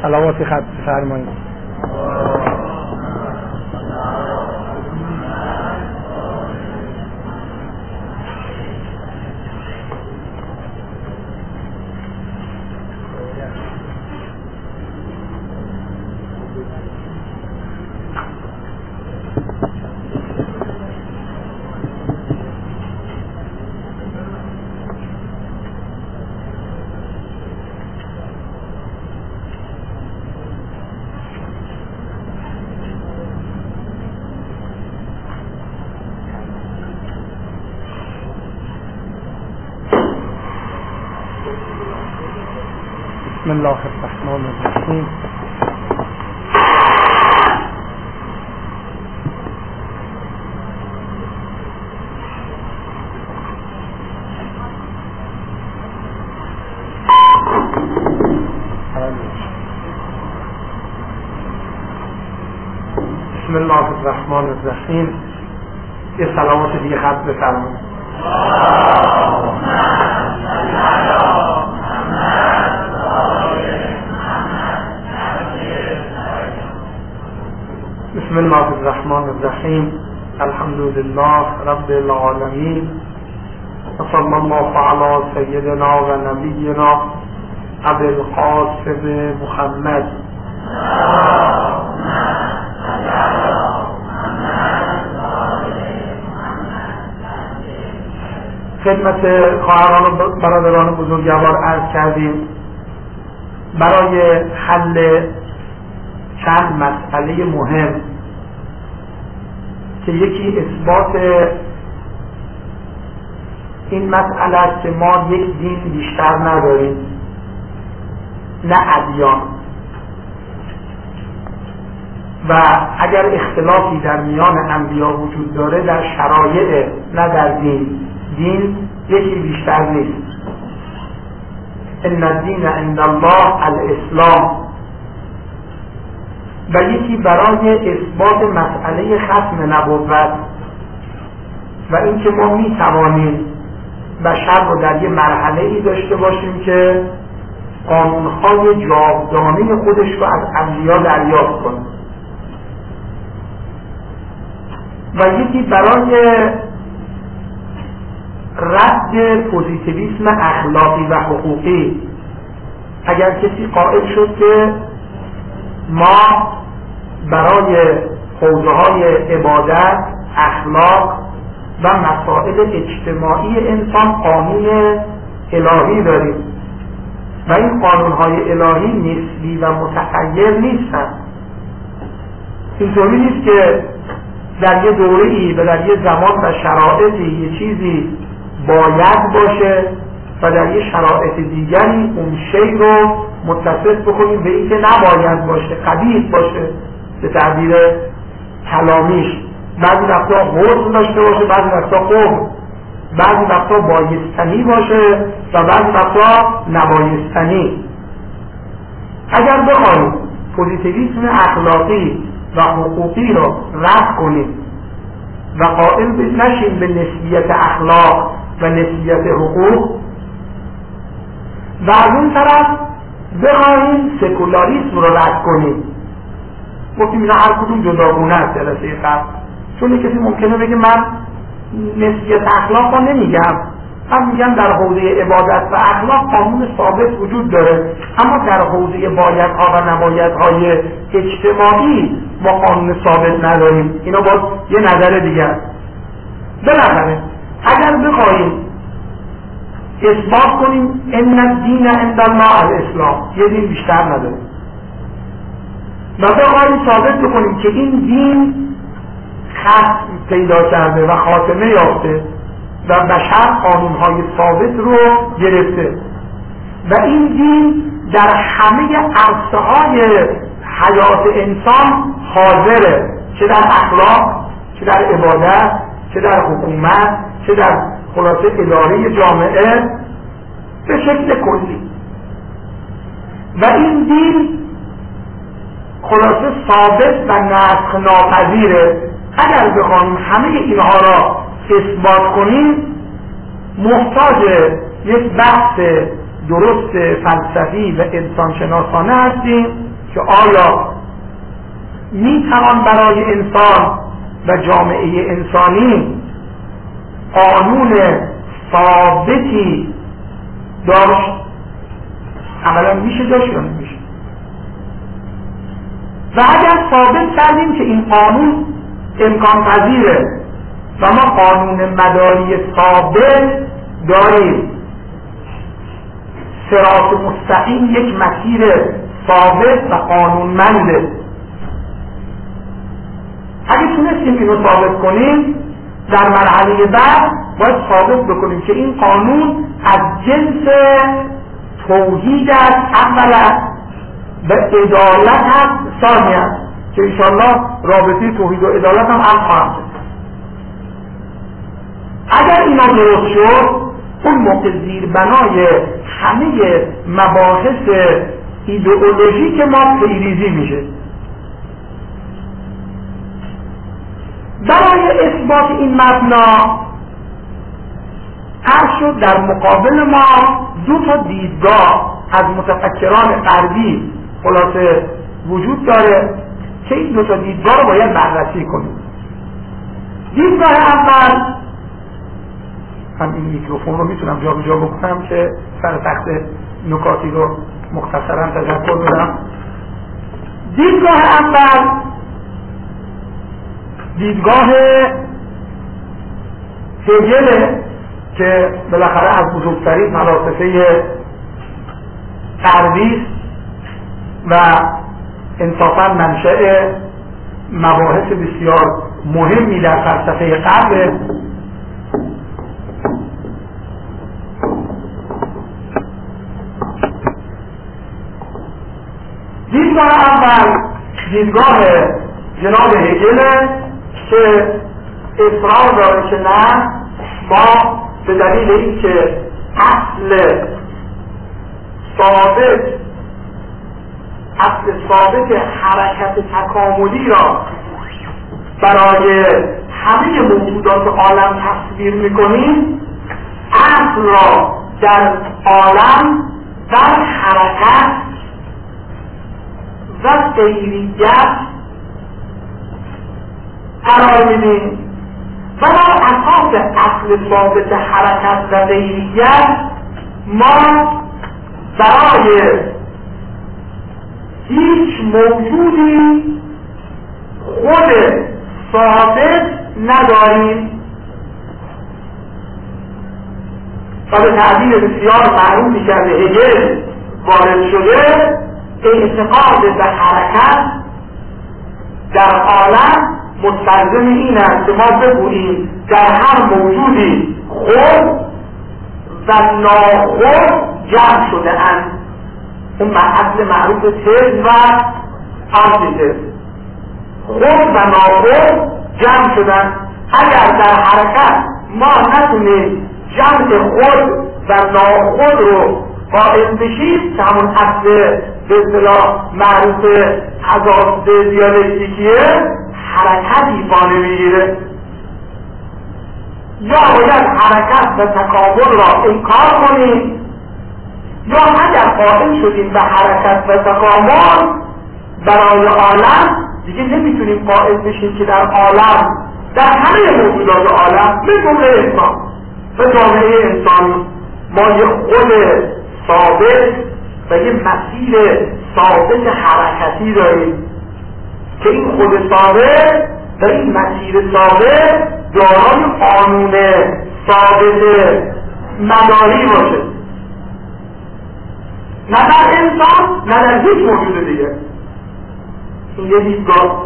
صلواتی خط فرمایید. بسم الله الرحمن الرحیم. بسم الله الرحمن الرحیم. یه صلوات دیگه خط بفرمایید. بسم الله الرحمن الرحیم. الحمد لله رب العالمین و صلی الله علی سیدنا و نبینا ابی القاسم محمد. خدمت خواهران و برادران بزرگوار عرض کردیم برای حل چند مسئله مهم که یکی اثبات این مسئله است که ما یک دین بیشتر نداریم، نه ادیان، و اگر اختلافی در میان انبیا وجود داره در شرایع نه در دین. دین یکی بیشتر نیست. ان الدین عند الله الاسلام. و یکی برای اثبات مسئله ختم نبوت و اینکه ما می توانیم بشر رو در یه مرحله ای داشته باشیم که قانونهای جاودانه خودش رو از انبیا دریافت کنه، و یکی برای رد پوزیتیویسم اخلاقی و حقوقی. اگر کسی قائل شد که ما برای حوزه‌های عبادت، اخلاق و مسائل اجتماعی انسان قانون الهی داریم و این قانون‌های الهی نسبی و متغیر نیستند، اینطوری نیست که در یه دوره‌ای و در یه زمان و شرایطی یه چیزی باید باشه و در یه شرایط دیگری اون شی رو متصف بکنیم به این که نباید باشه، قبیح باشه به تعبیر کلامیش. بعضی وقتا حرم داشته باشه، بعضی وقتا قبر، بعضی وقتا بایستنی باشه و بعضی وقتا نبایستنی. اگر بخوایم پوزیتیویسم اخلاقی و حقوقی رو رفع کنیم و قائل نشیم به نسبیت اخلاق و نسبیت حقوق، و از اون طرف بخواهیم سکولاریسم رو رد کنیم، گفتیم اینا هر کدوم جداگونه است جلسه قبل، چون کسی ممکنه بگه من نسبیت اخلاق رو نمیگم، من میگم در حوزه عبادت و اخلاق قانون ثابت وجود داره، اما در حوزه بایدها و نبایدهای اجتماعی ما قانون ثابت نداریم. اینا باز یه نظر دیگه است. بالاخره اگر بخواهیم اثبات کنیم ان الدین عند الله الاسلام، یه دین بیشتر نداریم، و بخواهیم ثابت بکنیم که این دین ختم پیدا کرده و خاتمه یافته و بشر قانونهای ثابت رو گرفته و این دین در همه عرصه‌های حیات انسان حاضره، چه در اخلاق، چه در عبادت، چه در حکومت، چه در خلاصه اداره جامعه به شکل کلی. و این دین خلاصه ثابت و نسخ ناپذیره. اگر بخوایم همه اینها را اثبات کنیم محتاج یک بحث درست فلسفی و انسانشناسانه هستیم که آیا میتوان برای انسان و جامعه انسانی قانون ثابتی داشت؟ عملا میشه داشت یا نمیشه؟ و اگر ثابت کردیم که این قانون امکان پذیره و ما قانون مداری ثابت داریم، صراط مستقیم یک مسیر ثابت و قانونمنده، اگه تونستیم اینو ثابت کنیم در مرحله بعد باید ثابت بکنیم که این قانون از جنس توحید است اولا و عدالت هست ثانیا، که انشاءالله رابطه توحید و عدالت هم عرض خواهم شد. اگر اینا درست شد اون موقع زیربنای همه مباحث ایدئولوژیک ما پیریزی میشه. برای اثبات این مبنا عرض شد در مقابل ما دو تا دیدگاه از متفکران غربی خلاصه وجود داره که این دو تا دیدگاه رو باید بررسی کنیم. دیدگاه اول، هم این میکروفون رو میتونم جا به جا بکنم که سر تخت نکاتی رو مختصرا تذکر بدم. دیدگاه اول دیدگاه هگل که بالاخره از بزرگترین فلاسفه غربی و انصافا منشأ مباحث بسیار مهمی در فلسفه غرب. دیدگاه اول دیدگاه جناب هگل که اصرار داره که نه، ما به دلیل اینکه اصل ثابت حرکت تکاملی را برای همه موجودات عالم تصویر میکنیم، اصل را در عالم در حرکت و غیریت قرار میدیم و بر اساس اصل ثابت حرکت و غیریت ما برای هیچ موجودی خود ثابت نداریم و به تعبیر بسیار معروفی که از هگل وارد شده، اعتقاد به حرکت در عالم مستلزم این است که ما بگوییم در هر موجودی خود و ناخود جمع شده اند. اون اصل معروف تز و آنتیتز، خود و ناخود جمع شدن. اگر در حرکت ما نتونیم جمع خود و ناخود رو قائل بشیم که همون اصل به اصطلاح معروف تضاد دیالکتیکیه، حرکتی پا نمیگیره. یا باید حرکت و تکامل را انکار کنیم، یا اگر قائل شدیم به حرکت و تکامل برای عالم، دیگه نمیتونیم قائل بشیم که در عالم، در همه موجودات عالم به جمله انسان و جامعه انسانی ما یه خود ثابت و یه مسیر ثابت حرکتی داریم که این خود ثابت و این مسیر ثابت دارای قانون ثابت مداری باشه، نه در انسان نه در هیچ موجود دیگه. این یه دیدگاه.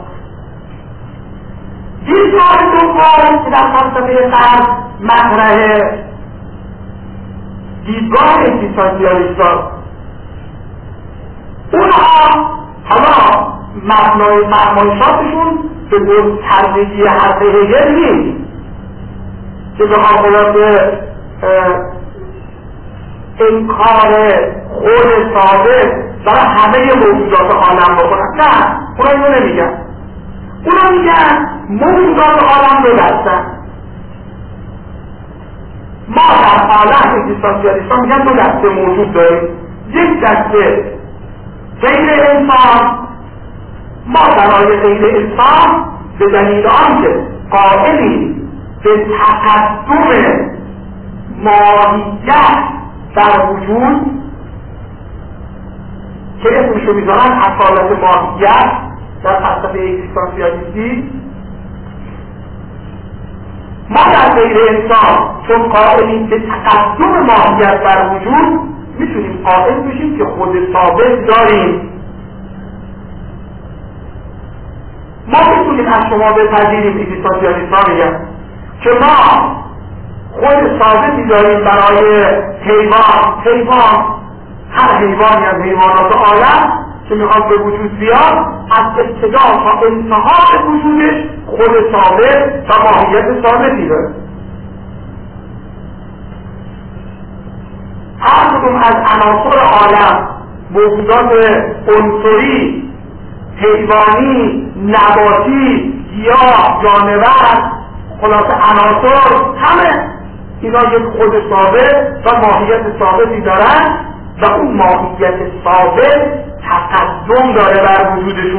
دیدگاه دوم که در فلسفه غرب مطرحه، دیدگاه اگزیستانسیالیست‌ها. اونها حالا مبنای فرمایشاتشون به گستردگی حرف هگل نیست که به خاطر انکار خود ثابت برای همه موجودات عالم بکنن. نه، اونا اینو نمیگن. اونا میگن موجودات عالم دو دستن. ما در عالم اگزیستانسیالیست‌ها میگن دو دسته موجود داریم، یک دسته غیر انسان ما برای غیر انسان به دلیل آنکه قائلی به تقدم ماهیت در وجود که اسمشو میذارن اصالت ماهیت در فلسفه اگزیستانسیالیستی، ما در غیر انسان چون قائلیم به تقدم ماهیت در وجود میتونیم قائل بشیم که خود ثابت داریم. ما میتونیم از شما بپذیریم، اگزیستانسیالیست‌ها میگن که ما خود ثابتی داریم برای حیوان، هر حیوانی از حیوانات عالم که میخواد به وجود بیاد از ابتدا تا انتهای وجودش خود ثابت و ماهیت ثابتی داره. هر کدوم از عناصر عالم، موجودات عنصری، حیوانی، نباتی، گیاه، جانور، خلاصه عناصر، همه اینا یک خود ثابت و ماهیت ثابتی دارن و اون ماهیت ثابت تقدم داره بر وجودشون.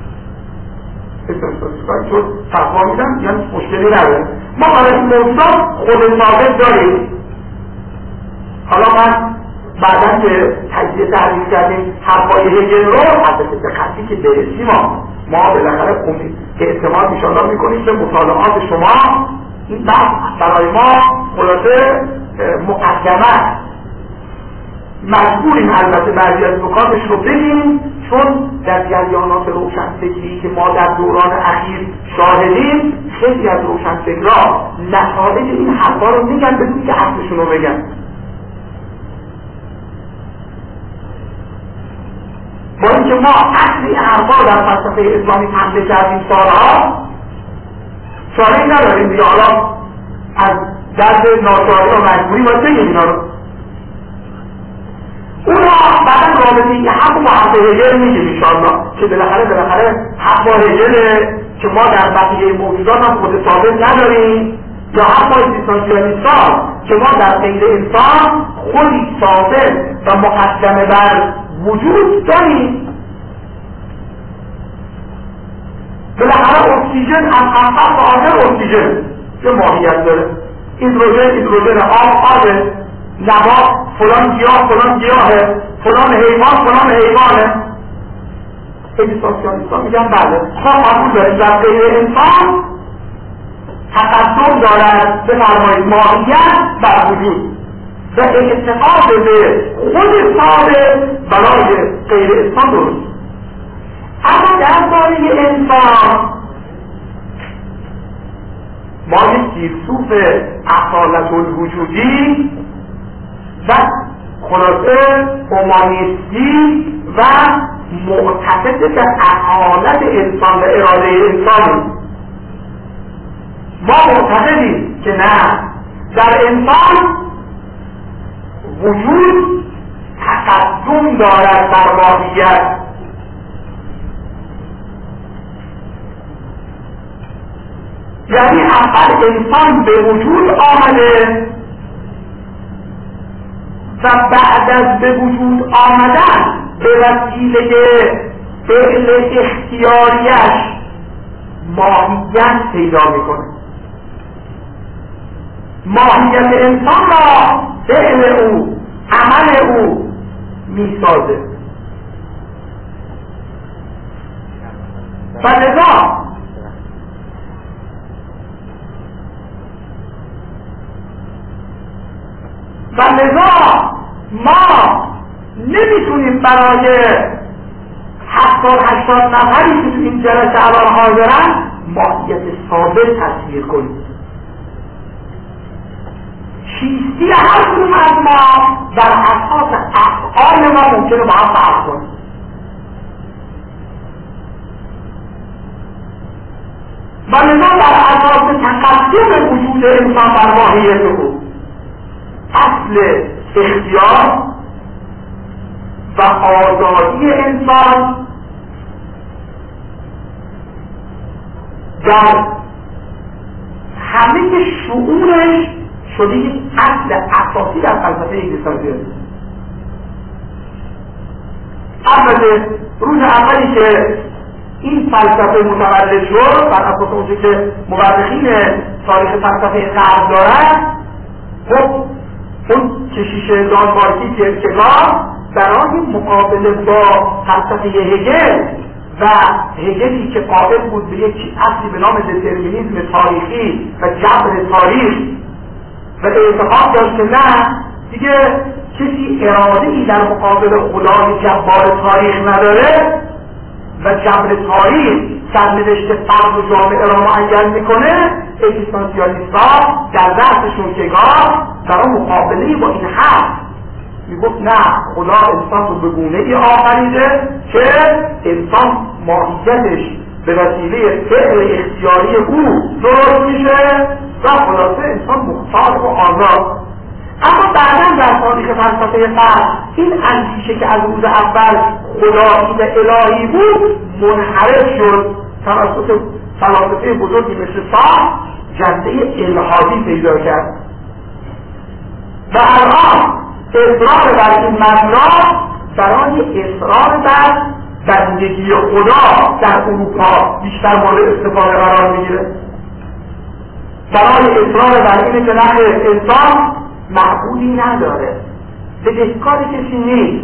چون فتوا میدن یعنی مشکلی نداره. ما برای این موضوعات خود ثابت داریم. حالا من بعدا که تجزیه تحلیل کردیم حرفای هگل رو البته به خطی که برسیم ما بالاخره اعتماد انشاءالله میکنیم که مطالعات شما این بحث برای ما خلاصه مقدمه مجبوریم البته بعضی از نکاتش رو بگیم، چون در جریانات روشنفکری که ما در دوران اخیر شاهدیم خیلی از روشنفکرها نتایج این حرفا رو میگن بدون که اصلشون رو بگن. با اینکه ما اصل این حرفا در فلسفه اسلامی حمله کردیم سالها، چاره‌ای نداریم دیگه، حالا از درد ناچاری و مجبوری باید بگیم اینا رو. اونا بعدا رابطه‌ای که حق با حق هگل میگیم انشاءالله که بالاخره حق با هگله که ما در بقیه موجودات هم خود ثابت نداریم، یا حق با اگزیستانسیالیست‌ها که ما در غیر انسان خودی ثابت و مقدمه بر وجود داریم. بالاخره اکسیژن از اول تا آخر اکسیژن که ماهیت داره، هیدروژن آبه، نبات فلان گیاهه، فلان حیوانه. اگزیستانسیالیست‌ها میگن بله ما قبول داریم در غیر انسان تقدم دارد بفرمایید ماهیت بر وجود و اعتقاد به خود ثابت برای غیر انسان درست. اما درباره انسان ما یک فیلسوف اصالت الوجودی و خلاصه هومانیستی و معتقد به اصالت انسان و اراده انسانی. ما معتقدیم که نه، در انسان وجود تقدم دارد بر ماهیت. یعنی اول انسان به وجود آمده و بعد از به وجود آمدن به وسیله فعل اختیاریش ماهیت پیدا میکنه. ماهیت انسان را فعل او، عمل او میسازه و لذا ما نمیتونیم برای 70-80 نفری که تو این جلسه الان حاضرن ماهیت ثابت تصویر کنیم. چیستی هر کدوم از ما در اساس افعال ما ممکنه با هم فرق کنه. و لذا در اساس تقدم وجود انسان بر ماهیت او اصل اختیار و آزادی انسان در همه شعورش شده یک اصل اساسی در فلسفه اگزیستانسیالیسم. البته روز اولی که این فلسفه متولد شد بر اساس اونجا که مورخین تاریخ فلسفه غرب دارن. خب اون کشیش دانمارکی کیرکگار برای مقابله با فلسفه هگل و هگلی که قائل بود به یک اصلی به نام دترمینیسم تاریخی و جبر تاریخ و اعتقاد داشت که نه دیگه کسی اراده‌ای در مقابل خدای جبار تاریخ نداره و جبر تاریخ سرنوشت فرد و جامعه را معین میکنه، اگزیستانسیالیست‌ها در دستشون کیرکگار برای مقابله با این حرف میگفت نه، خدا انسان رو به گونه‌ای آفریده که انسان ماهیتش به وسیله فعل اختیاری او درست میشه و خلاصه انسان مختار و آزاد. اما بعدا در تاریخ فلسفه غرب این اندیشه که از روز اول خدایی و الهی بود منحرف شد، توسط فلاسفه بزرگی مثل سارتر جنبه الحادی پیدا کرد و الان اصرار بر این مبنا برای اصرار بر بندگی خدا در اروپا بیشتر مورد استفاده قرار میگیره، برای اصرار بر اینه که نه انسان معقولی نداره، بدهکار کسی نیست،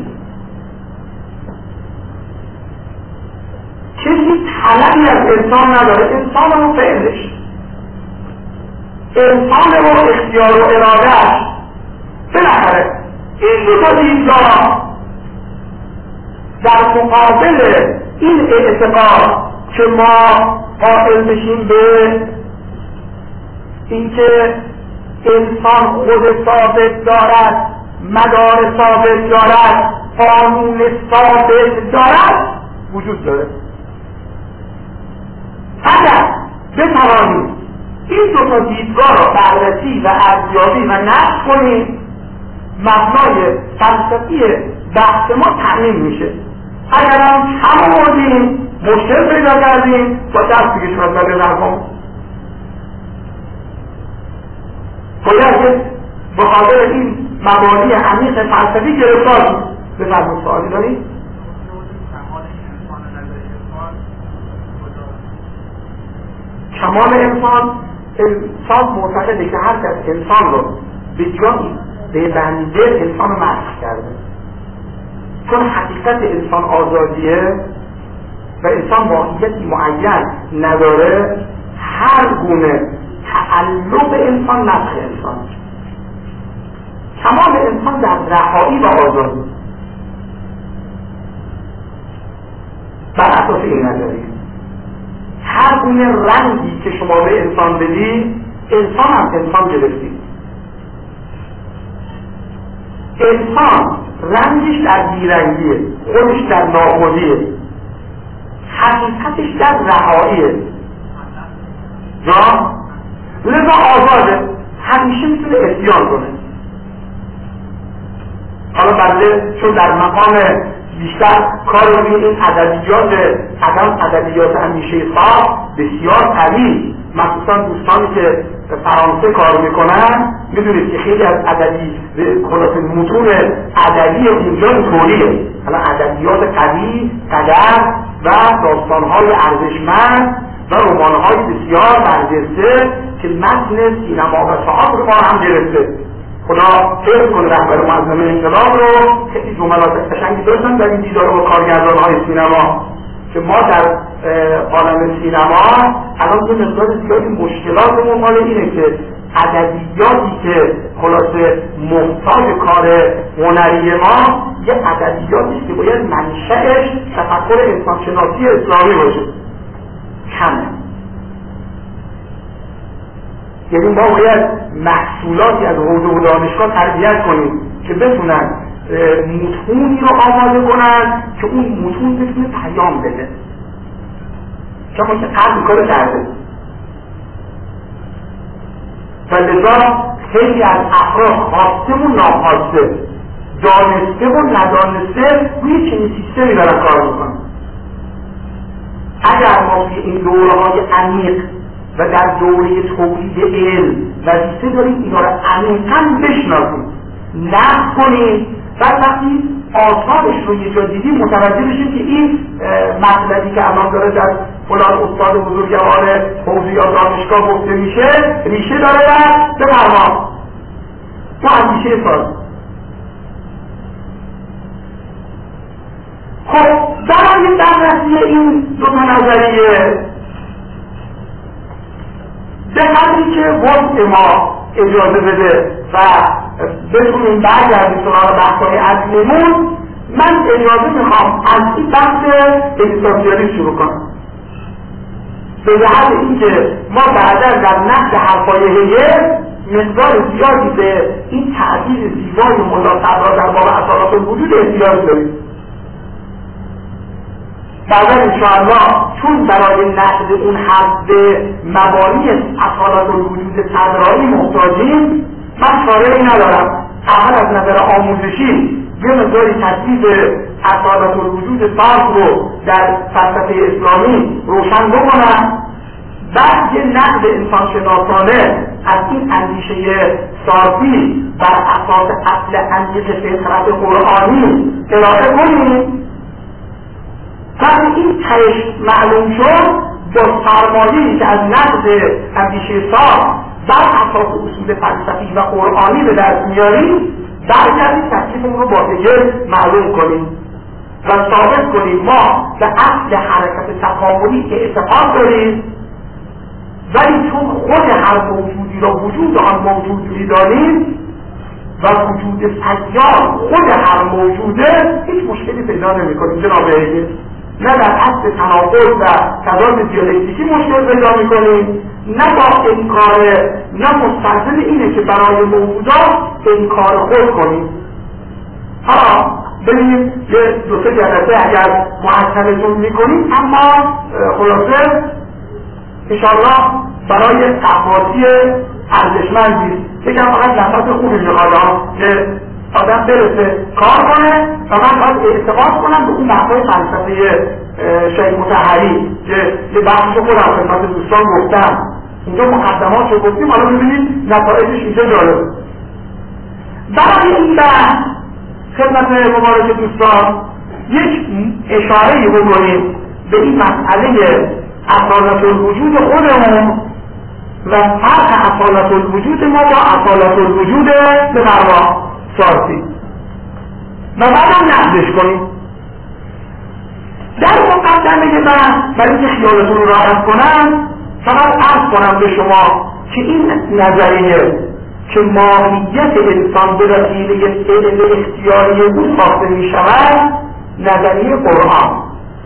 کسی طلبی از انسان نداره، انسان و فعلش، انسان و اختیار و ارادهش. بالاخره این دو تا دیدگاه در مقابل این اعتقاد که ما قائل بشیم به اینکه انسان خود ثابت دارد، مدار ثابت دارد، قانون ثابت دارد وجود داره. اگر بتوانیم این دو تا دیدگاه را بررسی و ارزیابی و نقد کنیم، مبنای فلسفی بحث ما تأمین میشه. اگر هم کم آوردیم، مشکل پیدا کردیم، با دست بکشیم از بر رقم. باید که بخاطر این مبانی عمیق فلسفی گرفتار شد. بفرمایید سوالی دارید؟ کمال انسان معتقده که هر کس انسان رو به جایی به بنده انسان رو مسخ کرده، چون حقیقت انسان آزادیه و انسان ماهیتی معین نداره، هر گونه تعلق انسان مسخ انسان. کمال انسان در رهایی و آزادی. بر اساس این نظریه هر گونه رنگی که شما به انسان بدید، انسان هم انسان گرفتید. انسان رنگش در بیرنگیه، خودش در ناخودیه، حقیقتش در رهاییه. لذا آزاده، همیشه میتونه اسیان کنه. حالا بنده چون در مقام بیشتر کار روی این ادبیات اندیشه خاص بسیار قوی، مخصوصا دوستانی که به فرانسه کار میکنن میدونید که خیلی از خلاصه متون ادبی اونجا اینطوریه. حالا ادبیات قوی، قدر و داستانهای ارزشمند و رمانهای بسیار برجسته که متن سینما و تئاتر ما هم گرفته. خدا حفظ کنه رهبر معظم انقلاب رو. خیلی جملات قشنگی داشتن در این دیدار با کارگردان‌های سینما که ما در عالم سینما الان یه مقدار زیادی مشکلاتمون مال اینه که ادبیاتی که خلاصه محتاج کار هنری ما یه ادبیاتی که باید منشأش تفکر انسانشناسی اسلامی باشه کمه. یعنی ما باید محصولاتی از حوزه و دانشگاه تربیت کنیم که بتونن متونی رو آماده کنن که اون متون بتونه پیام بده. چون ما که قبل کار کرده و لذا خیلی از افراد خواسته و ناخواسته، دانسته و ندانسته روی چنین سیستمی دارن کار میکنن. اگر ما توی این دوره‌های عمیق و در دوره تولید علم وظیفه داریم اینا رو عمیقاً بشناسیم، نقد کنیم و وقتی آثارش رو یه جا دیدیم متوجه بشیم که این مطلبی که الان داره در فلان استاد بزرگوار حوزه یا دانشگاه گفته میشه ریشه داره در بفرما تو اندیشه ساز. خب برای بررسی این دو تا نظریه به قدری که وضع ما اجازه بده و بتونیم برگردیم سراغ بحث‌های اصلیمون، من اجازه میخوام از این بحث اگزیستانسیالیسم شروع کنم، به جهت اینکه ما بعدا در نقد حرفای هگل مقدار زیادی به این تعبیر زیبای ملا صدرا در باب اصالت الوجود احتیاج داریم. بعدا انشاءالله چون برای نقد اون حرف به مبانی اصالت الوجود صدرایی محتاجیم، من چاره‌ای ندارم اول از نظر آموزشی یه مقداری تصدیق اصالت الوجود صرف رو در فلسفه اسلامی روشن بکنم، بعد یه نقد انسانشناسانه از این اندیشه صرفی بر اساس اصل اندیشه فطرت قرآنی ارائه کنیم. وقتی این تهش معلوم شد، با سرمایه‌ای که از نقد اندیشه صرف بر اساس اصول فلسفی و قرآنی به دست میاریم، برگردیم تکلیفمون رو با هگل معلوم کنیم و ثابت کنیم ما به اصل حرکت تکاملی اعتقاد داریم، ولی چون خود هر موجودی را وجود آن موجود می‌دانیم و وجود سیار خود هر موجوده، هیچ مشکلی پیدا نمی‌کنیم جناب هگل. نه در اصل تناقض و تضاد دیالکتیکی مشکل پیدا می‌کنیم، نه با انکار، نه مستلزم اینه که برای موجودات انکار خود کنیم. حالا ببینیم یه دو سه جلسه اگر محکمتون میکنیم، اما خلاصه انشاءالله برای تفاصیل ارزشمندی بگم فقط نفس خوبی میخواد که آدم برسه کار کنه و من باید اعتقاد کنم به اون بحثای فلسفه شیخ مطهری که یه بحثشو خودم خدمت دوستان گفتم، اینجا مقدمات رو گفتیم، حالا ببینید نتایجش اینجا جالب. برای این بحث خدمت مبارک دوستان یک اشاره‌ای بکنیم به این مسئله اصالت الوجود خودمون و فرق اصالت الوجود ما با اصالت الوجود به مروا صرفی و بعدم نقدش کنیم. در مقدمه بحث برای که خیالتون رو راحت کنم فقط عرض کنم به شما که این نظریه که ماهیت انسان به وسیله علم اختیاری او ساخته می شود نظریه قرآن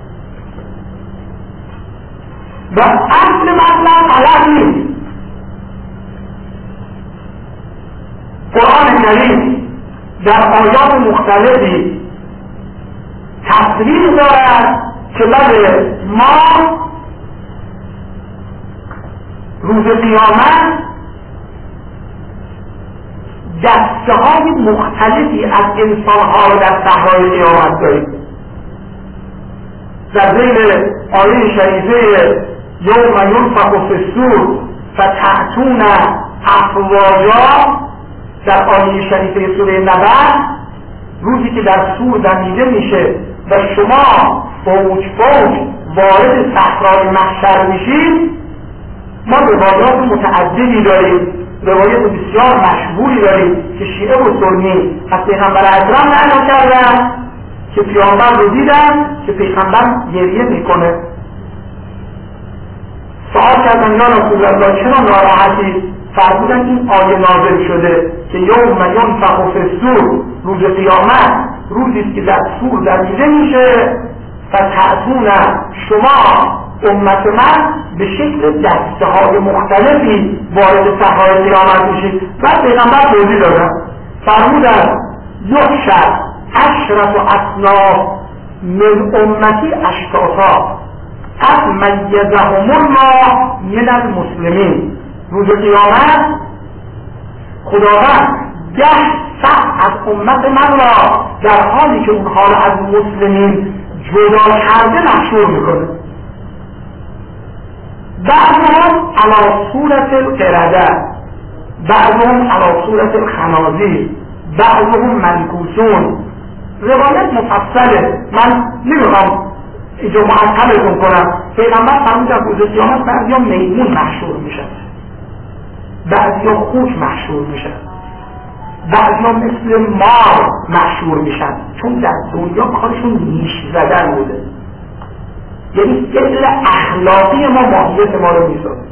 و اصل مطلب غلط نیست. قرآن کریم در آیات مختلفی تصریح دارد که بله ما روز قیامت دسته های مختلفی از انسان ها رو در صحرای قیامت داریم. در ذیل آیه شریفه یوم ینفخ فی الصور فتأتون افواجا، در آیه شریفه سوره نبأ، روزی که در صور دمیده میشه و شما فوج فوج وارد صحرای محشر میشید، ما روایات متعددی داریم، روایت بسیار مشهوری داریم که شیعه و سنی از پیغمبر اکرم نقل کردن که پیامبر رو دیدن که پیغمبر گریه میکنه. سوال کردن یا رسول الله چرا ناراحتی؟ فرمودن این آیه نازل شده که یوم ینفخ فی الصور، روز قیامت روزی است که در صور دمیده میشه و تأتون شما امت من به شکل دسته های مختلفی وارد صحرای قیامت میشید. بعد پیغمبر توضیح دادن فرمودن یحشر عشرة اصناف من امتی اشتاتا قد میزهم الله من المسلمین. روز قیامت خداوند 10 صف از امت من را در حالی که اونها را از مسلمین جدا کرده محشور میکنه. بعضهم علی صورت القرده، بعضهم علی صورت الخنازیر، بعضهم منکوسون. روایت مفصله، من نمیخوام اینجا معطلتون کنم. پیغمبر فرمود در روز قیامت بعضیا میمون محشور میشن، بعضیا خوک محشور میشن، بعضیا مثل مار محشور میشن، چون در دنیا کارشون نیش زدن بوده. یعنی فعل اخلاقی ما ماهیت ما رو میسازه.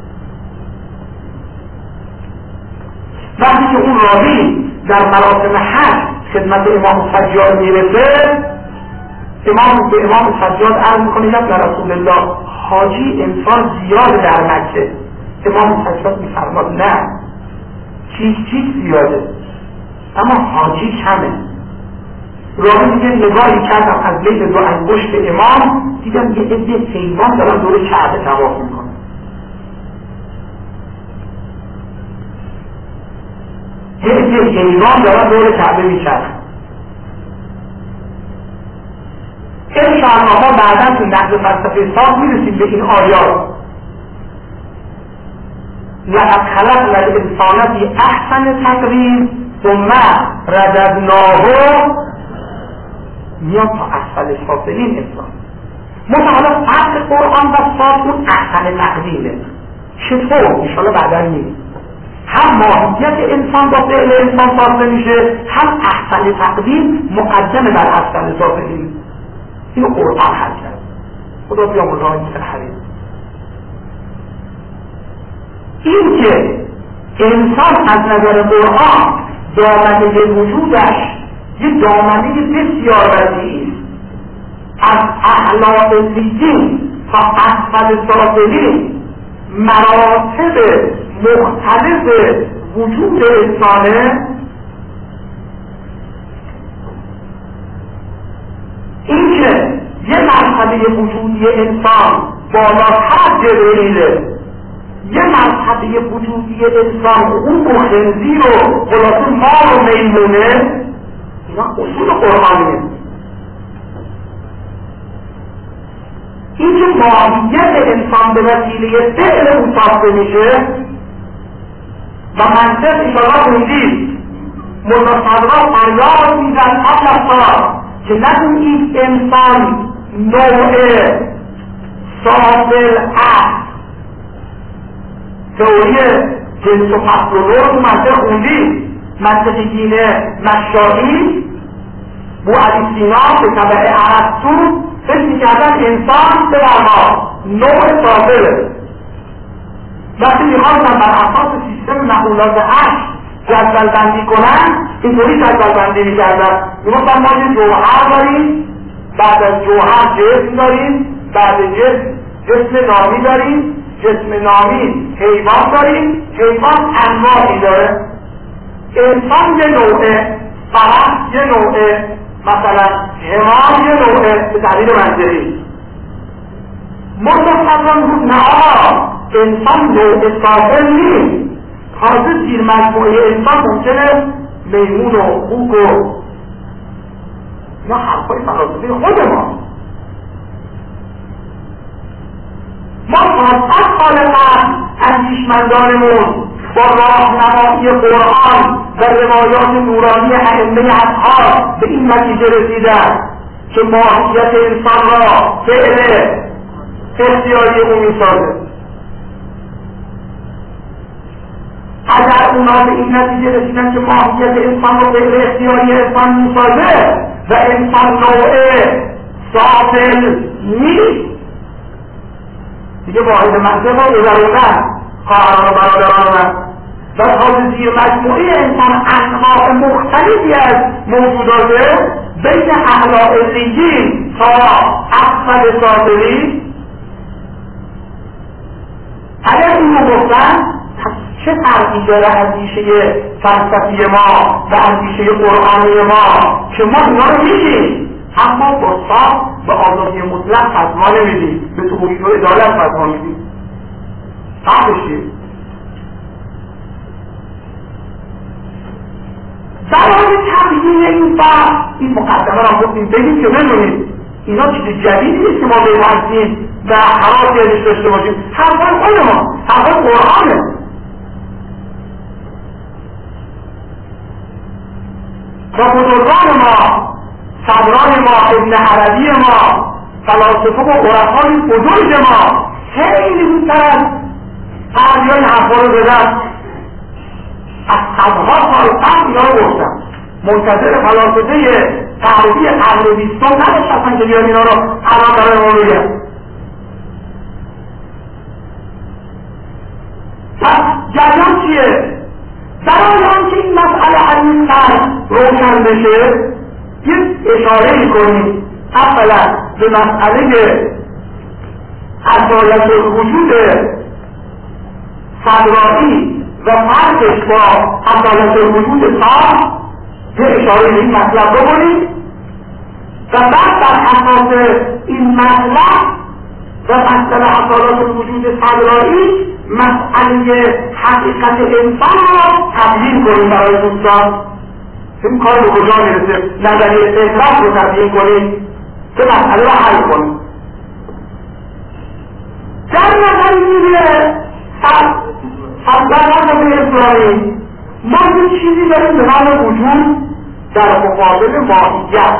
وقتی که اون راوی در مراسم حج خدمت امام سجاد میرسه، امام به امام سجاد عرض میکنه یا رسول الله حاجی انسان زیاد در مکه. امام سجاد میفرماد نه، چیز زیاده اما حاجی کمه. راوی میگه نگاهی کردم از بین دو انگشت امام، دیدم یه عده حیوان دارن دور کعبه طواف میکنن. یه عده حیوان دارن دور کعبه میچرخن. انشاءالله ما بعدا تو نقد فلسفه صاف میرسیم به این آیات. لقد خلقنا الانسان فی احسن تقویم ثم رددناه، میاد تا اسفل سافلین انسان. متعالی فرق قرآن و صاف اون احسن تقویمه. چطور؟ انشاءالله بعدا میریم. هم ماهیت انسان با فعل انسان فاصله میشه، هم احسن تقویم مقدمه بر اسفل سافلین. اینو قرآن حل کرد. خدا بیامرزه این حریم. این که انسان از نظر قرآن دامنه وجودش یه دامنه بسیار وسیعی است، از اعلی الدین تا اسفل سافلین مراتب مختلف وجود انسانه. این که یه مرحله وجودی انسان بالاتر از جبریله، یه مرحله وجودی انسان اون و خنزیر و خلاصه مار و میمونه، اینا اصول قرآنیه. این که ماهیت انسان به وسیله فعل او ساخته میشه و منطق ایشالا خوندید متصدرا فریاد میزن قبل از سال که نگویید انسان نوع سافل است. تئوری جنس و فصل و نوع منطق خوندید، منطق دین مشائی بو علی سینا به طبع ارسطو فکر میکردن انسان به ما نوع سافله. وقتی میخواستن بر اساس سیستم معقولات عشق جدول بندی کنن، اینطوری جدول بندی میکردن. میگفتن ما یه جوهر داریم، بعد از جوهر جسم داریم، بعد جسم نامی داریم، جسم نامی حیوان داریم، حیوان انواعی داره. انسان یه نوعه، فرس یه نوعه، مثلا حمار یه نوعه به تعبیر منطقی. متصدران بود نه آقا انسان نوع سافل نیست، تازه زیر مجموعه انسان ممکنه میمون و خوک و اینا حرفای فلسفه خود ما. ما 500 سال قبل اندیشمندانمون با راهنمایی قرآن و روایات نورانی ائمه اصحاب به این نتیجه رسیدن که ماهیت انسان را فعل اختیاری او میسازه. اگر اونا به این نتیجه رسیدن که ماهیت انسان را فعل اختیاری انسان میسازه و انسان نوع سافل نیست، دیگه واحد منطق رو گذروندن خواهران و برادران و تازه زیر مجموعه انسان انواع مختلفی از موجوداته بین اعلی الدین تا اسفل سافلین. اگر اینو گفتن چه فرقی داره اندیشه فلسفی ما و اندیشه قرآنی ما که ما اینا رو میشیم اما با صاف به آزادی مطلق فتوا نمیدیم، به توحید و عدالت فتوا میدیم. فرقشیم. برای تبیین این فرق این مقدمه را گفتیم بگیم که بدونید اینا چیز جدیدی نیست که ما بفرستیم و حراسی ازش داشته باشیم. حرفای خود ما، حرفای قرآنه. و بزرگان ما، صدران ما، ابن عربی ما، فلاسفه و عرفای بزرگ ما خیلی زودتر از فرضیه این حرفا رو زدن، از صدها سال قبل اینا رو گفتن. منتظر فلاسفه تحریفی قرن بیستم نداشتن که بیان اینا رو الان برای ما بگن. پس جریان چیه؟ برای آنکه این مسئله عمیق‌تر روشن بشه یک اشاره می‌کنیم اولا به مسئله اصالت وجود صدرائی و فرقش با اصالت وجود صاف یه اشاره به این مطلب بکنیم و بعد بر اساس این مطلب و مسئله اصالت وجود صدرائی مسئله حقیقت انسان را تبیین کنیم برای دوستان. این کار به کجا میرسه؟ نظریه استقلال رو تبیین کنیم که مسئله را حل کنیم. در نظریه فلسفه اسلامی ما یک چیزی داریم به نام وجود در مقابل ماهیت.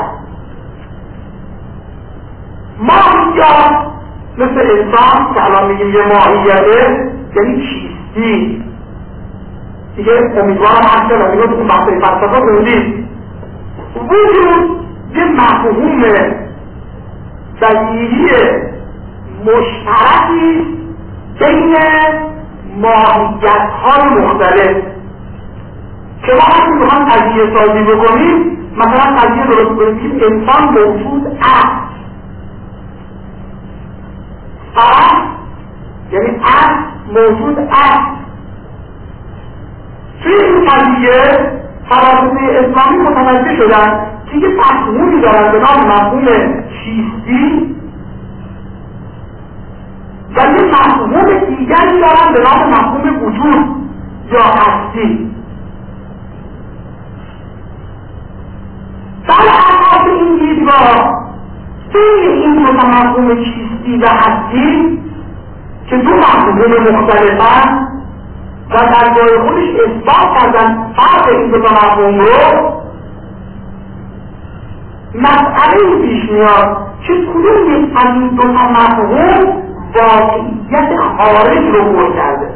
ماهیت مثل انسان که الان میگیم یه ماهیته یعنی چیستی. دیگه امیدوارم حق کنم اینو تو بحثای فلسفه خوندید. وجود یه مفهوم بدیهی مشترکی بین ماهیت‌های مختلف که ما وقتی میخوام قضیه سازی بکنیم، مثلا قضیه درست کنیم انسان موجود است. فرد یعنی است موجود است. توی این قضیه فلاسفه اسلامی متوجه شدن که یه مفهومی دارن به نام مفهوم چیستی و یه مفهوم دیگری دارن به نام مفهوم وجود یا هستی. بر اساس این دیدگاه بین این دو مفهوم چیستی و هستی که دو مفهوم مختلفن و در جای خودش اثبات کردن فرق این دو مفهوم رو، مسئله پیش میاد که کدوم یک از این دو مفهوم واقعیت خارج رو پر کرده.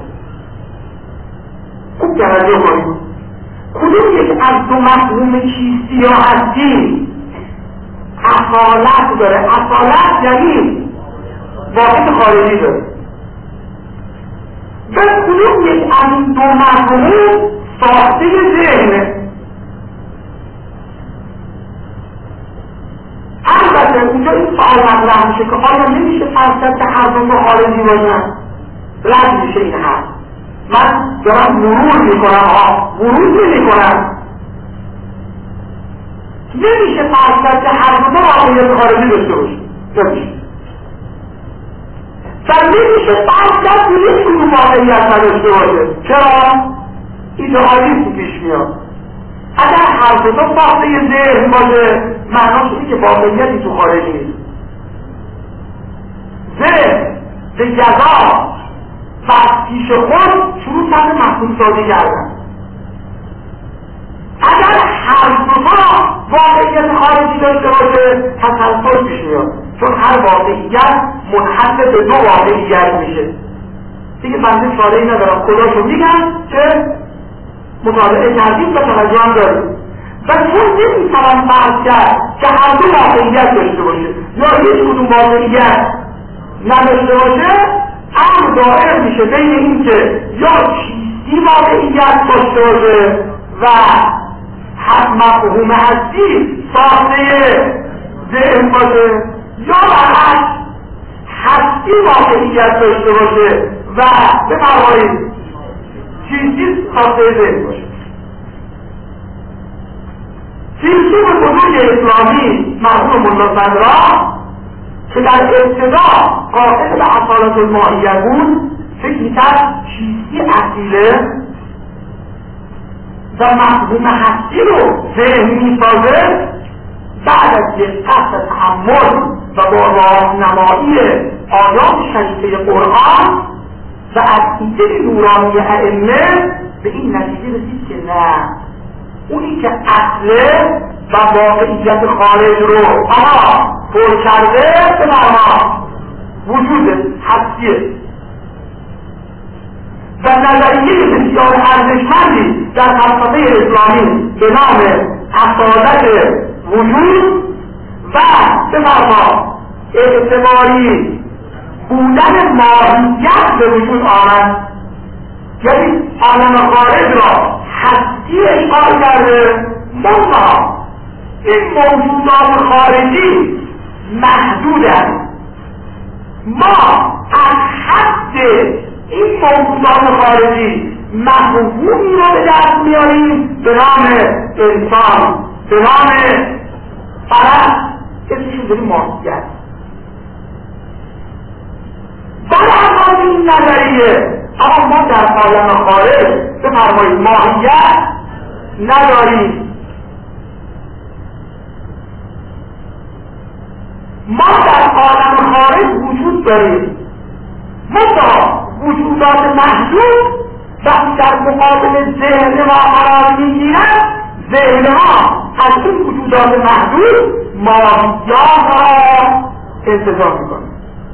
خوب توجه کنید، کدوم یک از دو مفهوم چیستی یا هستی اصالت داره. اصالت یعنی واقعیت خارجی داره. و کدوم یک از این دو مفهوم ساخته ذهنه. البته اونجا این سوال مطرح میشه که آیا نمیشه فرض که هر دو خارجی باشن؟ رد میشه این حرف. من دارم مرور میکنم نمیشه فرض که هر دو واقعیت خارجی داشته باشه. نمیشه. و نمیشه فرض که یک کدوم واقعیت نداشته باشه. چرا؟ ایدئالیسم پیش میاد. اگر هر دو ساخته ذهن باشه معناش اینه که واقعیتی تو خارج نیست. ذهن به جزا و از پیش خود شروع کرده مفهوم سازی کردن. اگر هر دو واقعیت خارجی داشته باشه تسلسل پیش میاد، چون هر واقعیت منحصر به دو واقعیت میشه. دیگه بنده چاره‌ای ندارم، خداشو میگن که مطالعه کردیم و توجه هم داریم و چون نمیتوان فرض کرد که هر دو واقعیت داشته باشه یا هیچ کدوم واقعیت نداشته باشه، امر دائر میشه بین این که یا چیستی واقعیت داشته باشه و مفهوم هستی ساخته ذهن باشه، یا برعکس هستی واقعیت داشته باشه و بفرمایید چیزی ساخته ذهن باشه. فیلسوف بزرگ اسلامی مرحوم ملا صدرا که در ابتدا قائل به اصالت الماهیت بود، فکر میکرد چیزی اصیله و مفهوم هستی رو ذهن میسازه. بعد از یک قصد تأمل و با راهنمایی آیات شریفه قرآن و از ایده نورانی ائمه به این نتیجه رسید که نه، اونی که اصله و واقعیت خارج رو پر کرده بفرما وجود هستیه. و نظریه بسیار ارزشمندی در فلسفه اسلامی به نام اصالت وجود و بفرما اعتباری بودن ماهیت به وجود آمد، یعنی عالم خارج را هستی اشغال کرده. منتها این موجودات خارجی محدودند. ما از حد این موجودات خارجی مفهومی را به دست میاریم به نام انسان، به نام فرد، اسمشون داریم ماهیت. بر اساس این نظریه اما ما در عالم خارج بفرمایید ماهیت نداریم. ما در عالم خارج وجود داریم، منتها وجودات محدود وقتی در مقابل ذهن ما قرار میگیرند، ذهن ما از این وجودات محدود ماهیت را انتظار میکنه.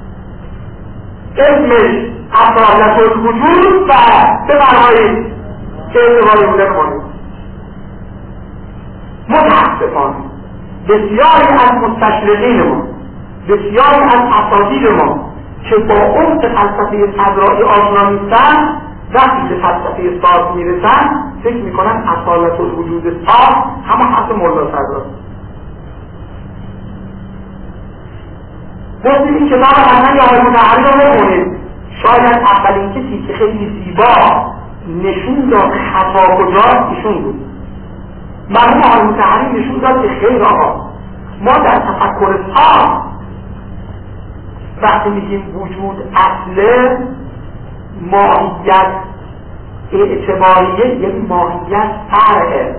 اسمش اصالت الوجود و بفرمایید اعتباری بودن کنید. متاسفانه بسیاری از مستشرقین ما، بسیاری از اساتید ما که با عمق فلسفه صدرائی آشنا نیستند، وقتی به فلسفه صاف میرسند فکر میکنن اصالت الوجود صاف همه حرف مولا صدرائی. گفتیم این کتاب حتما آقای مطهری رو بخونید. شاید اولین کسی که خیلی زیبا نشون داد خطا کجاست ایشون بود. مرحوم آقای مطهری نشون داد که خیر آقا، ما در تفکر صاف وقتی میگیم وجود اصله، ماهیت اعتباریه، یعنی ماهیت فرعه.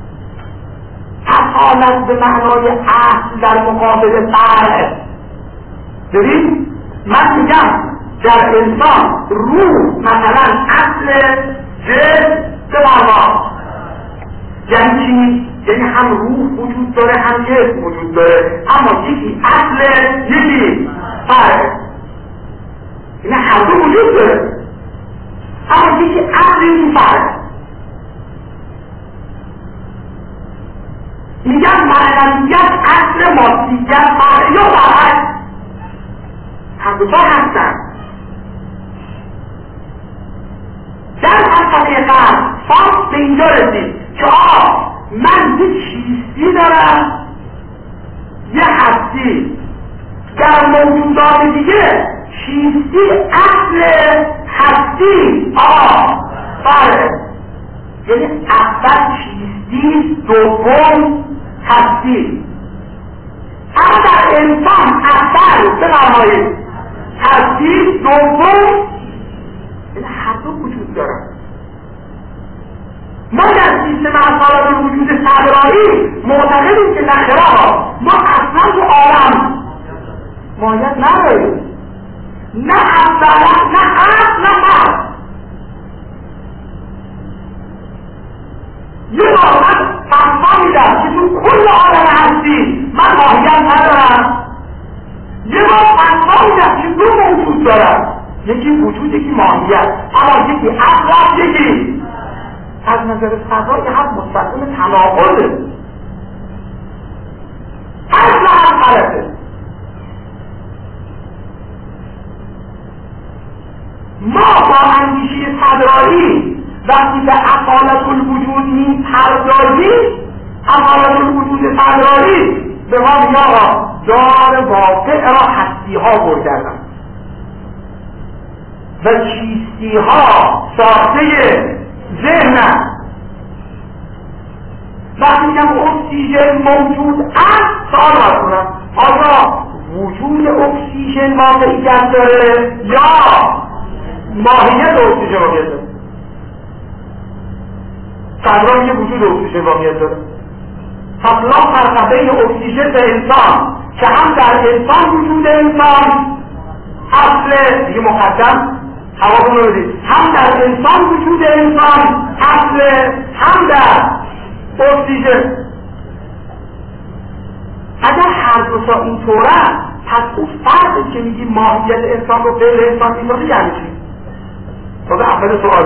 اصالت به معنای اصل در مقابل فرعه. ببین من میگم در انسان روح مثلا اصل جسم بفرما، یعنی چی؟ یعنی هم روح وجود داره هم جسم وجود داره، اما یکی اصل یکی فرق، یعنی هر دو وجود داره اما یکی اصل یکی فرق. میگن معنویت اصل مادیت فرق یا فرق هم دو تا هستن. در فلسفه غرب فاس به اینجا رسید که من یک چیزی دارم، یه هستی، در موجودات دیگه چیزی اصل هستی فرق، یعنی اول چیزی دوم هستی. اما در انسان اول بفرمایید هستی دوم، یعنی هر دو وجود دارن. ما در سیستم اصالت وجود صدرائی معتقدیم که نخرا ما اصلا تو عالم ماهیت نداریم، نه اصلا نه اصل نه فرد. یه بار من فتوا میدم که تو کل عالم هستی من ماهیت ندارم، یه بار فتوا میدم که دو موجود دارم، یکی وجود یکی ماهیت، اما یکی اصل یکی از نظر صدرائی هم مستقیم تناقضه، اصل هم غلطه. ما با اندیشه صدرائی وقتی به اصالت الوجود میپردازیم، اصالت الوجود صدرائی به ما میگه آقا دار واقع را هستی ها بردن و چیستی ها ساخته ذهن. وقتی میگم اکسیژن موجود است، سوال باید کنم آیا وجود اکسیژن واقعیت داره یا ماهیت اکسیژن واقعیت داره؟ صدرائی میگه وجود اکسیژن واقعیت داره. پس لا فرق بین اکسیژن به انسان که هم در انسان وجود انسان اصل دیگه مقدم هوا رو بدید، هم در انسان وجود انسان اصل، هم در اکسیژن. اگر هر هر این طوره، پس اون فرقی که میگی ماهیت انسان رو فعل انسان میسازه یعنی چی؟ خود اول سوال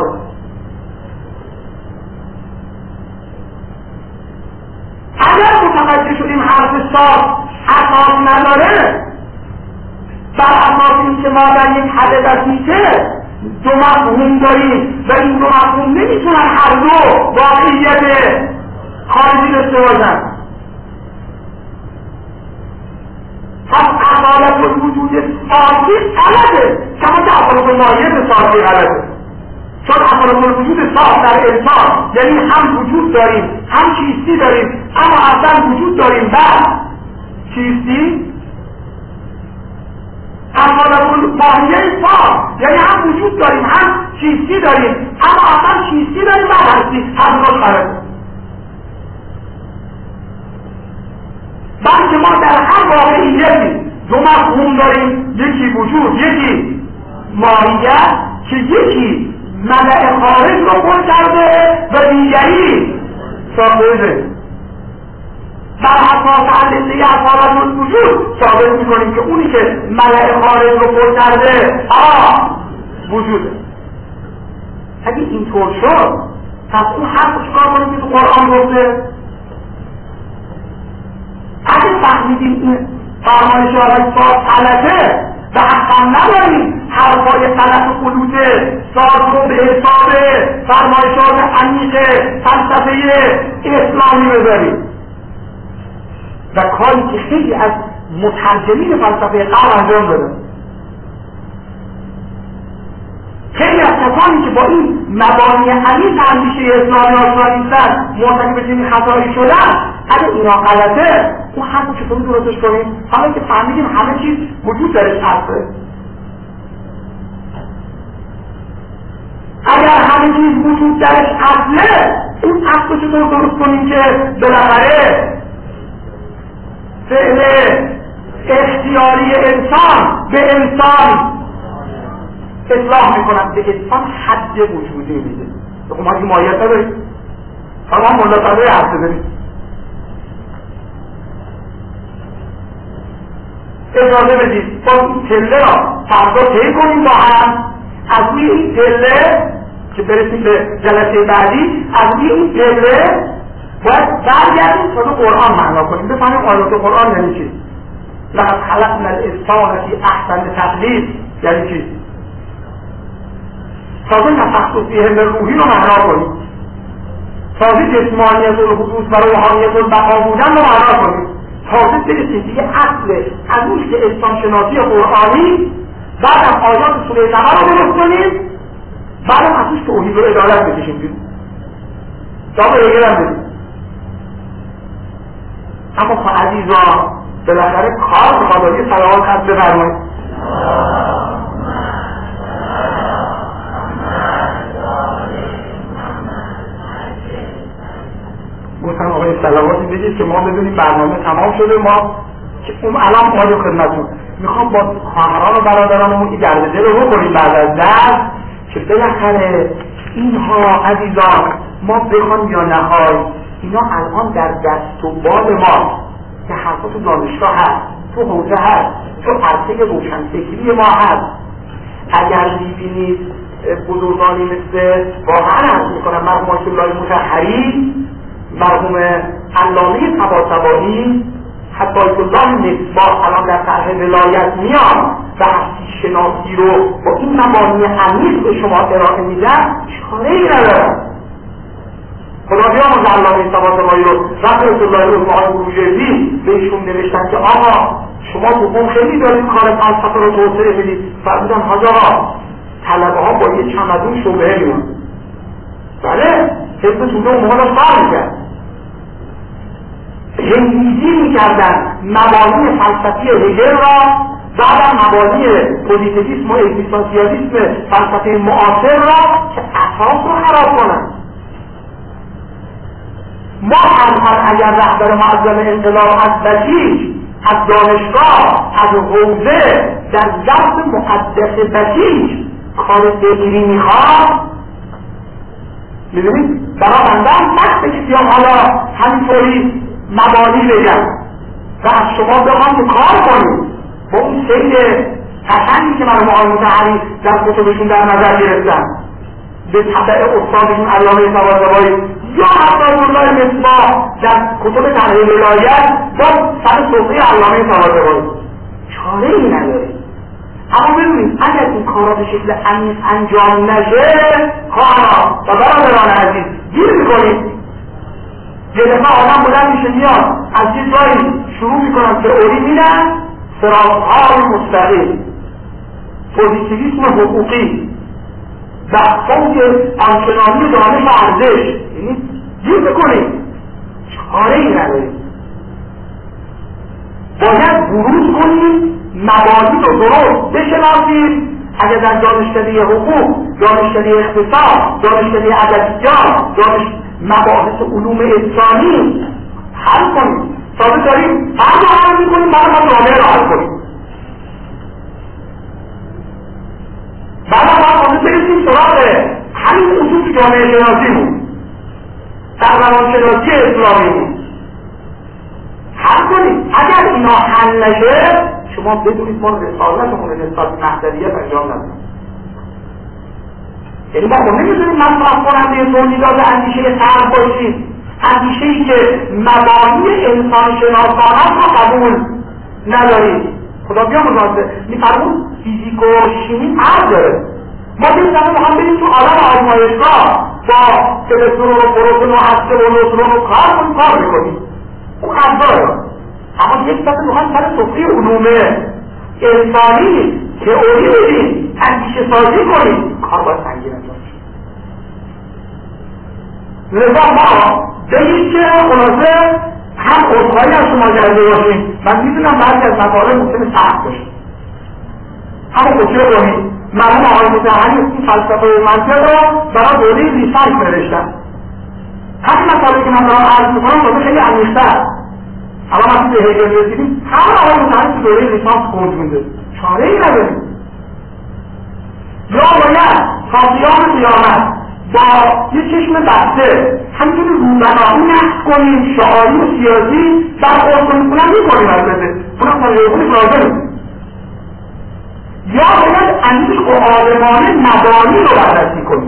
اگر متوجه شدیم حرف صاف اساس نداره، بر اساس اینکه ما در یک حد دقیقه دو مفهوم داریم و این دو مفهوم نمیتونن هر دو واقعیت خارجی داشته باشن، پس اصالت وجود صافی غلطه، کما که اصالت ماهیت صافی غلطه. چون اصالت وجود صاف در انسان یعنی هم وجود داریم هم چیستی داریم، اما اصلا وجود داریم بعد چیستی. اصالت ماهیت صاف یعنی هم وجود داریم هم چیستی داریم، اما اصلا چیستی داریم بعد هستی، هر دوش غلطه. بلکه ما در هر واقعیتی دو مفهوم داریم، یکی وجود یکی ماهیت، که یکی ملأ خارج رو پر کرده و دیگری ساخته. بر اساس ادله اصالت وجود ثابت میکنیم که اونی که ملأ خارج رو پر کرده وجوده. اگه اینطور شد پس اون حرف چیکار کنیم که تو قرآن گفته؟ اگه فهمیدیم این فرمایش‌های صاف غلطه و اصلا نداریم حرفای غلط و غلوطه صاف رو به حساب فرمایشات عمیق فلسفه اسلامی بذاریم و کاری که خیلی از مترجمین فلسفه غرب انجام دادن، خیلی از کسانی که با این مبانی عمیق اندیشه اسلامی آشنا نیستن مرتکب چنین خطایی شدن، اگه اینا غلطه اون حرفو چطوری درستش کنیم؟ حالا که فهمیدیم همه چیز وجود درش هسته، اگر همه چیز وجود درش اصله اون اصل چطور درست کنیم که بالاخره فعل اختیاری انسان به انسان اصلاح میکنن، به انسان حد وجودی میده. خب ما این ماهیت نداریم، تمام ملتقه حرف داریم. اجازه بدید با این تله را فردا طی کنیم با هم، از روی این تله که برسیم به جلسه بعدی، از روی این تله باید برگردیم تا قرآن معنا کنیم، بفهمیم آیات قرآن یعنی چی. لقد خلقنا الانسان فی احسن تقویم یعنی چی. تازه نفخت فیه من روحی رو معنا کنیم، تازه جسمانیت الخصوص و روحانیت البقا بودن رو معنا کنیم، تازه برسیم دیگه اصل از که انسان شناسی قرآنی، بعدم آیات سوره نمل رو درست کنیم، بعدم ازش توحید و عدالت بکشیم بیرون، جواب دیگه هم بدیم. اما خب عزیزان بالاخره کار خدایی صلوات خط بفرمایید. گفتم آقای صلواتی بگید که ما بدونیم برنامه تمام شده، ما که اون الان اومدیم خدمتتون، میخوام با خواهران و برادرانمون این درد دل رو بکنیم بعد از درس که بالاخره اینها عزیزان ما بخوان یا نخوای اینا الان در دست و بال ما که حرفا تو دانشگاه هست، تو حوزه هست، تو عرصه روشنفکری ما هست. اگر میبینید بزرگانی مثل واقعا عرض میکنم مرحوم آیت الله مطهری، مرحوم علامه طباطبایی، حتی آیت الله مصباح الان در طرح ولایت میان و هستی شناسی رو با این مبانی عمیق به شما ارائه میدن، چاره‌ای ندارن. خدا بیامرزه علامه طباطبایی رو رحمة الله علیه بروجردی به ایشون نوشتن که آقا شما حکوم خیلی دارید کار فلسفه رو توسعه میدید، فرمودن حاج آقا طلبه ها با یه چمدون شبهه میان، بله حزب توده اون موقع داشت کار میکرد، هنگیزی میکردن مبانی فلسفی هگل را، بعدم مبانی پوزیتیویسم و اگزیستانسیالیسم فلسفه معاصر را که اساس رو خراب کنن. ما هم اگر رهبر معظم انقلاب از بسیج، از دانشگاه، از حوزه در ظرف مقدس بسیج کار فکری میخواد، میدونید برای بنده هم سخته که بیام حالا همینطوری مبانی بگم، و از شما بخوام کار کنید با اون سید قشنگی که مرحوم آقای مطهری در کتبشون در نظر گرفتن به تبع استادشون علامه طباطبایی یا حتی الله مصباح در کتب تحلیل ولایت با سر صوفی علامه طباطبایی چاره ای ندارید. اما ببینید اگر این کارا به شکل عمیق انجام نشه خواهران و برادران عزیز گیر میکنید. یه دفعه آدم بلند میشه میاد از یه جایی شروع میکنن تئوری میدن صراطهای مستقیم، پوزیتیویسم حقوقی، بحثای آنچنانی دانش و ارزش، یعنی گیر میکنید چاره ای ندارید. باید بروز کنید، مبادی رو درست بشناسید. اگر در دانشکده حقوق، دانشکده اقتصاد، دانشکده ادبیات، مباحث علوم انسانی حل کنید، ثابت داریم هر رو حل میکنیم بعد ما جامعه رو حل کنیم. بعد ما برسیم سراغ همین اصول جامعه شناسیمون، در روانشناسی اسلامیمون حل کنید. اگر اینا حل نشه شما بدونید ما رسالتمون نسبت به مهدویت انجام ندادیم. یعنی ما نمیتونیم مصرف کننده تولیدات اندیشه خلق باشید، اندیشه‌ای که مبانی انسان شناسانه را قبول ندارید. خدا بیامرزه میفرمون فیزیک و شیمی فرق داره. ما دیدن ما هم بریم تو عالم آزمایشگاه با تلسکوپ و پروتون و هسته و نوترون و کار میکنیم، اون ابزاره. اما یک دفعه میخوایم سر سفره علوم انسانی تئوری بدیم، اندیشه سازی کنیم، کار باید سنگین انجام شد. لذا ما بگید که خلاصه هم عذرخواهی از شما کرده باشیم. من میدونم بعضی از مطالب ممکنه سخت باشه، اما خودشو کنید. مرحوم آقای مطهری این فلسفه و منطق رو برای دوره لیسانس نوشتن. همین مطالبی که من دارم عرض میکنم واسه خیلی عمیق‌تر. اما وقتی به هگل رسیدیم همه آقای مطهری تو دوره لیسانس خونده، چاره ای نداریم. یا باید تا قیام قیامت با یه چشم بسته همینطور روبنایی نقد کنیم، شعاری و سیاسی برخورد کنیم، اونم میکنیم البته، اونم تجربه لازمه. یا باید عمیق و عالمانه مبانی رو بررسی کنیم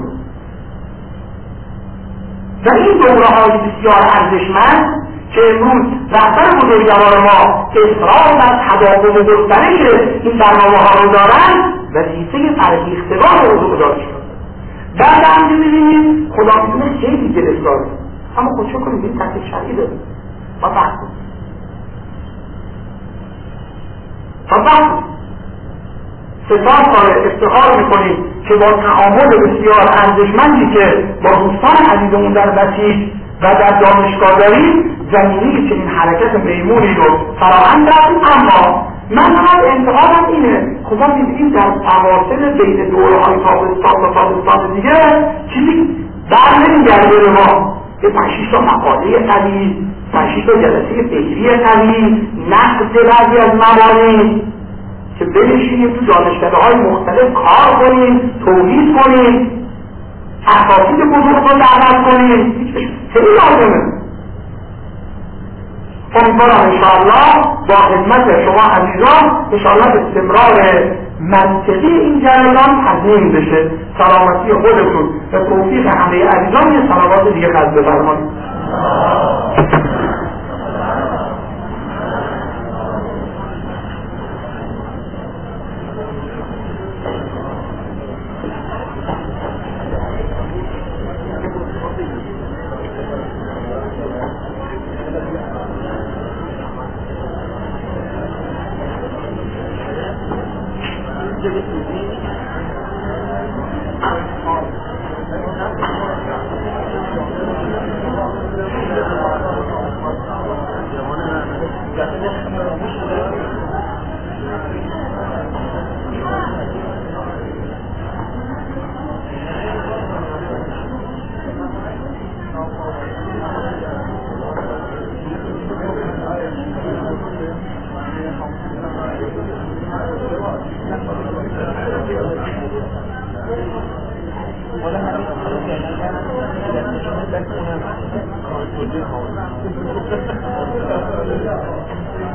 و این دوره‌های بسیار ارزشمند که امروز رهبر بزرگوار ما اصرار بر تداوم و گسترش این برنامه‌ها رو دارن وظیفه فرهیختگان موضوع داشته شد. بعد هم می‌بینیم خدا می‌دونه خیلی گرفتاره، اما خود چه کنیم این تکلیف شرعی داریم با بحث سپاه سال افتخار میکنیم که با تعامل بسیار ارزشمندی که با دوستان عزیزمون در مسیح و در دانشگاه داریم زمینی که این حرکت میمونی رو فراهم کردیم. اما من فقط انتقادم اینه خدا میبینیم در فواصل بین دوره‌های تابستان و تابستان دیگه چیزی در نمیگرده به ما. یه 5-6 تا مقاله قوی، 5-6 تا جلسه فکری قوی، نقد بعضی از مبانی که بنشینیم تو دانشکده‌های مختلف کار کنیم، تولید کنیم، اساتید بزرگ رو دعوت کنیم، خیلی لازمه. امیدوارم انشاءالله با خدمت شما عزیزان انشاءالله استمرار منطقی این جریان تضمین بشه. سلامتی خودتون و توفیق همه عزیزان. یه صلوات دیگه خرج بفرمایید.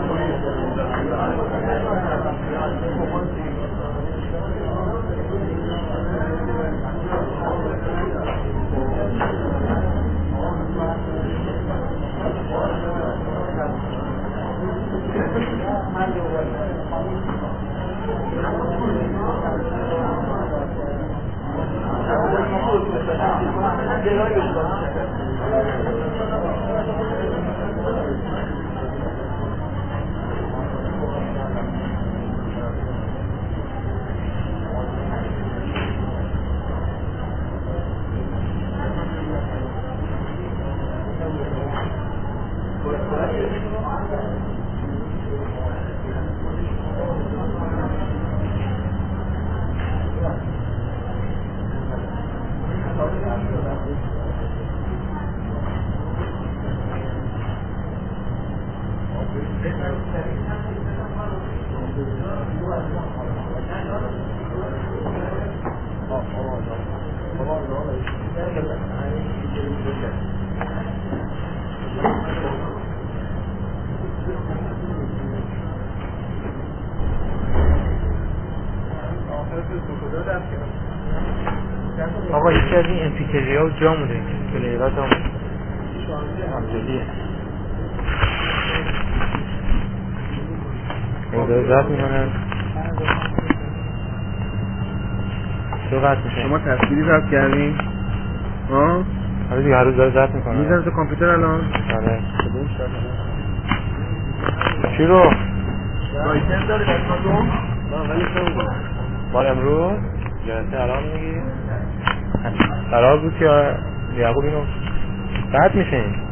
آقا یکی از این امپیتری ها جا مونده پلیرات هم همجلیه داره ضبط میکنن چه قطع میشه؟ شما تصویری ضبط کردین؟ ها؟ آره دیگه هر روز داره ضبط میکنن میزن تو کامپیوتر الان؟ آره چی رو؟ لایسنس داره دستاتون؟ نه ولی خیلی مال امروز؟ جلسه الان میگی؟ قرار بود که یعقوب اینو قطع میشه این